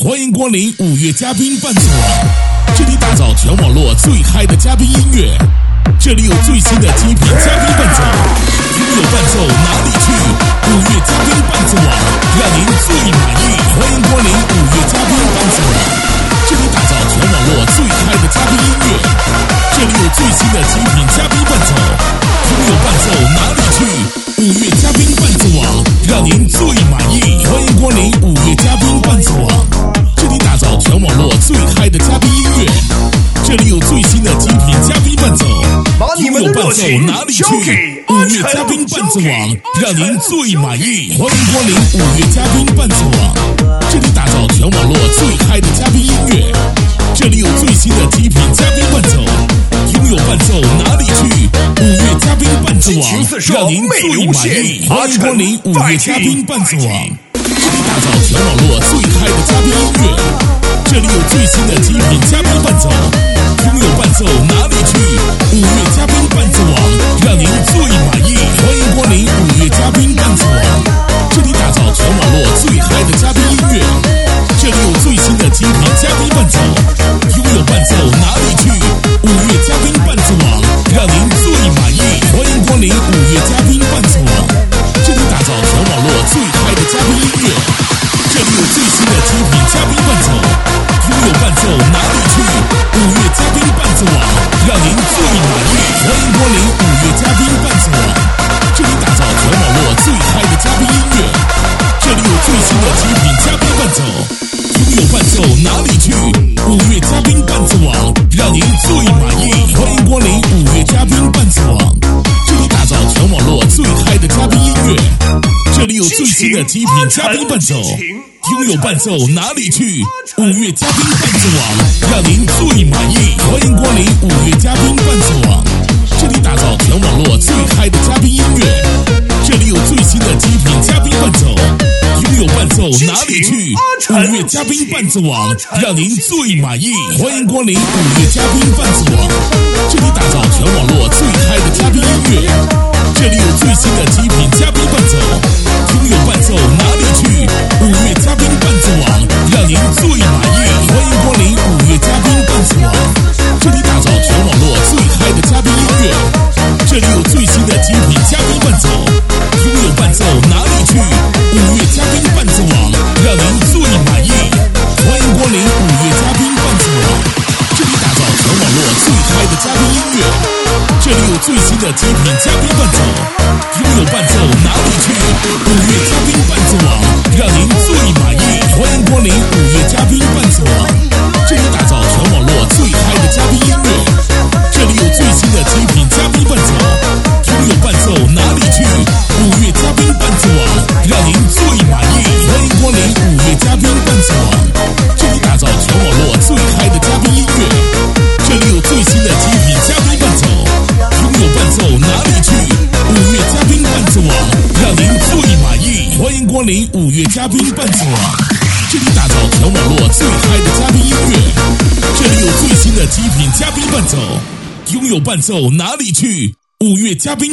欢迎光临5月嘉宾伴奏网，这里打造全网络最嗨的嘉宾音乐，这里有最新的极品嘉宾伴奏，拥有伴奏哪里去？5月嘉宾伴奏网，让您最满意。欢迎光临5月嘉宾伴奏网，这里打造全网络最嗨的嘉宾音乐，这里有最新的极品嘉宾伴奏，拥有伴奏哪里去？5月嘉宾伴奏网，让您最满意。欢迎光临5月嘉宾伴奏网，这里打造全网络最嗨的嘉宾音乐，这里有最新的极品嘉宾伴奏，拥有伴奏哪里去？5月嘉宾伴奏网，让您最满意。欢迎光临5月嘉宾伴奏网，这里打造全网络最嗨的嘉宾音乐，这里有最新的极品嘉宾伴奏，拥有伴奏哪里去？5月嘉宾伴奏网，让您最满意。欢迎光临5月嘉宾伴奏网，这里打造全网络最嗨的嘉宾音乐，这里有最新的极品嘉宾伴奏，拥有伴奏哪里去？5月嘉宾伴奏网，让您最满意。欢迎光临5月嘉宾伴奏网，这里打造全网络最嗨的嘉宾音乐，这里有最新的极品嘉宾伴奏，拥有伴奏哪里去？5月嘉宾伴奏网，让您最满意。欢迎光临5月嘉宾伴奏网，这里打造全网络最嗨的嘉宾音乐，这里有最新的极品嘉宾伴奏，拥有伴奏哪里去？5月嘉宾伴奏网，让您最满意。欢迎光临5月嘉宾伴奏网，这里打造全网络最嗨的嘉宾音乐，这里有最新的极品嘉宾伴奏，拥有伴奏哪里去？5月嘉宾伴奏网，让您最满意。欢迎光临5月嘉宾伴奏网，这里打造全网络最嗨的嘉宾音乐，这里有最新的极品嘉宾伴奏，拥有伴奏哪里去？5月嘉宾伴奏网，让您最满意。欢迎光临5月嘉宾伴奏网，这里打造全网络最嗨的嘉宾音乐，这里有最新的极品嘉宾伴奏，拥有伴奏哪里去？5月嘉宾伴奏网，让您最满意。欢迎光临5月嘉宾伴奏网，这里打造全网络最嗨的嘉宾音乐，这里有最新的极品嘉宾伴奏，拥有伴奏哪里去？5月嘉宾伴奏网，让您最满意。欢迎光临5月嘉宾伴奏网，这里打造全网络最嗨的嘉宾音乐，这里有最新的极品嘉宾伴奏，拥有伴奏哪里去？5月嘉宾伴奏网，让您最满意。欢迎光临5月嘉宾伴奏网，这里打造全网络最嗨的嘉宾音乐，这里有最新的极品嘉宾伴奏，拥有伴奏哪里去？5月嘉宾伴奏网，让您最满意。欢迎光临5月嘉宾伴奏网，这里打造全网络最嗨的嘉宾音乐，这里有最新的极品嘉宾伴奏，拥有伴奏哪里去？5月嘉宾伴奏网，让您最满意。欢迎光临5月嘉宾伴奏网，这里打造全网络最嗨的嘉宾音乐，这里有最新的极品嘉宾伴奏，拥有伴奏哪里去？5月嘉宾伴奏网，让您最满意。欢迎光临5月嘉宾伴奏网，这里打造全网络最嗨的嘉宾音乐，这里有最新的极品嘉宾伴奏，拥有伴奏哪里去？5月嘉宾。